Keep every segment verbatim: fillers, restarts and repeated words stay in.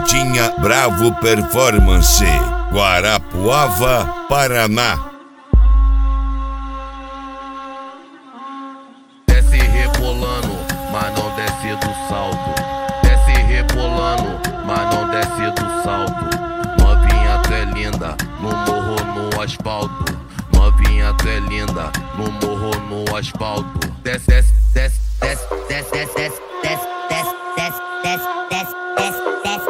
Pimentinha Bravo Performance, Guarapuava, Paraná. Desce rebolando, mas não desce do salto. Desce rebolando, mas não desce do salto. Novinha, tu é linda, no morro, no asfalto. Novinha, tu é linda, no morro, no asfalto. Desce, desce, desce, desce, desce, desce, desce, desce, desce, desce, desce, desce, desce,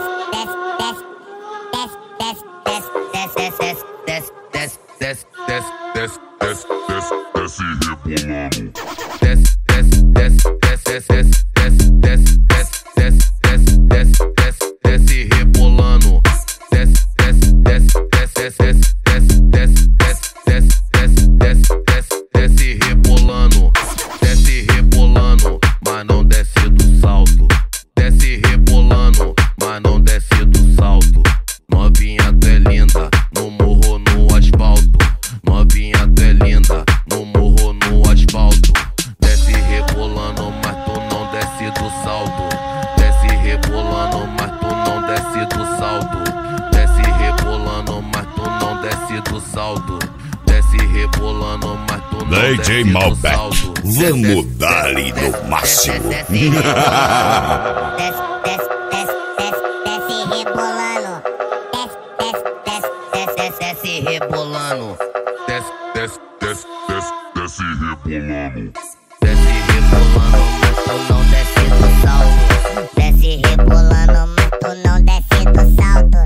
desce, desce, desce, desce, desce, desce, desce, rebolando. Desce, desce, desce, desce, desce, desce, desce, desce, desce, desce, desce, rebolando. Desce, desce, desce, desce, desce, desce, desce, desce, desce, desce, desce, rebolando. Desce rebolando, mas não desce do salto. Desce rebolando, mas não desce do salto. Novinha, tu é linda, no morro, no asfalto. Novinha, tu é linda, no morro, no asfalto. Desce rebolando, mas tu não desce do salto. Desce rebolando, mas tu não desce do salto. Desce rebolando, mas tu não desce do salto. Desce rebolando, mas tu não D J desce do Malbec, salto. vamos dar-lhe no máximo. Desce, desce, desce, desce rebolando. Desce, desce, desce, desce rebolando. Desce, desce, desce, desce, desce rebolando. Desce rebolando, Mas tu não desce do salto. Desce rebolando, mas tu não desce do salto.